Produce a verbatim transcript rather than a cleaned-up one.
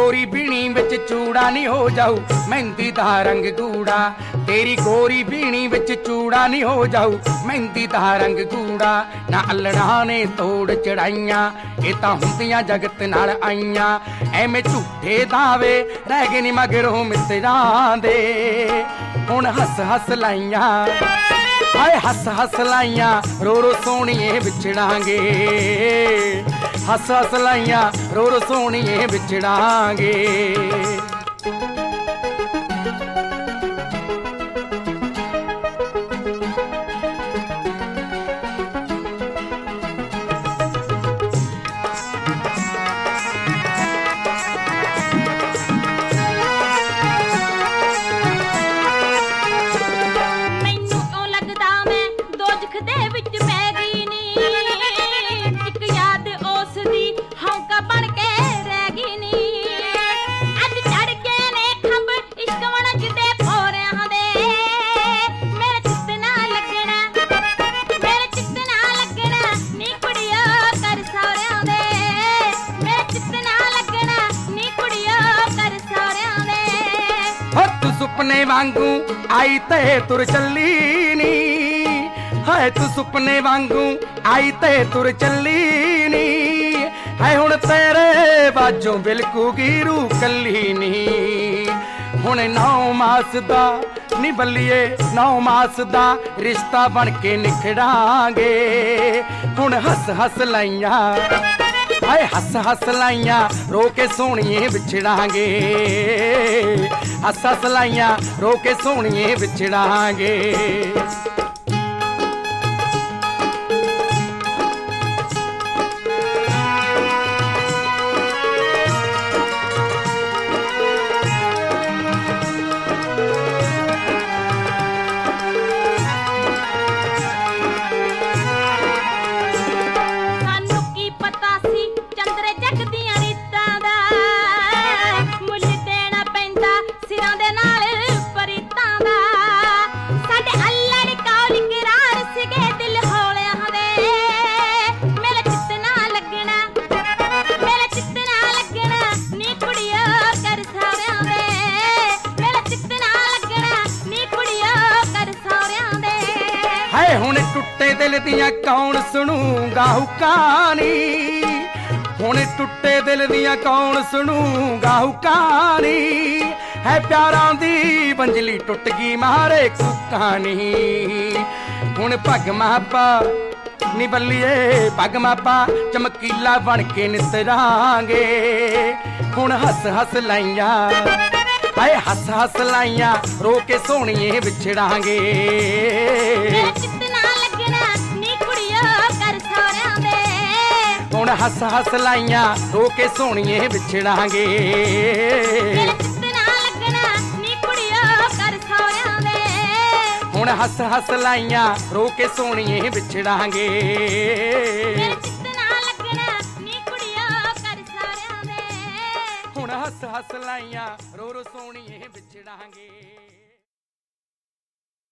गोरी बीणी विच चूड़ा नी हो जाऊ मेहंदी दा रंग गूड़ा। तेरी गोरी बीणी विच चूड़ा नी हो जाऊ मेहंदी दा रंग गूड़ा। ना अल्लड़ा ने तोड़ चढ़ाइयां ये तां हुंदियां जगत नाल आईयां। एवें झूठे दावे रह गए नी मगरों मित्रां दे हुण हस हस लाइयां। हाय हस हस लाइयां रो रो सोहणीए विछड़ांगे। हस हस लाइयां रो रो सोहणीए विछड़ांगे। सुपने वांगू आई ते तुर चली नी। है तू सुपने वांगू आई ते तुर चली नी। है हुण तेरे बाजों बिलकू गिरू कली नी। हुण नौ मास दा नी बल्लिए नौ मास दा रिश्ता बन के निखड़ांगे। हुण हस हस लाइयां हाय हस हस लाइयां रो के सोहणीए विछड़ांगे। हस हस लाइयां रो के सोहणीए विछड़ांगे। हुण टुटे दिल दियां कौन सुनूगा हुकानी। हुण टुटे दिल दियां कौन सुनूगा हुकानी। है प्यारां दी बंजली टुट गई मारे कुकानी। हुण पग मापा नी बल्लिए पग मापा चमकीला बन के नितरांगे। हुण हस हस लाइयां हाय हस हस लाइयां रो के सोहणीए विछड़ांगे। हुण हस हस लाइयां रो के सोहणीए विछड़ांगे। हुण हस हस लाइयां रो के सोहणीए विछड़ांगे। हुण हस हस लाइयां रो रो सोहणीए विछड़ांगे।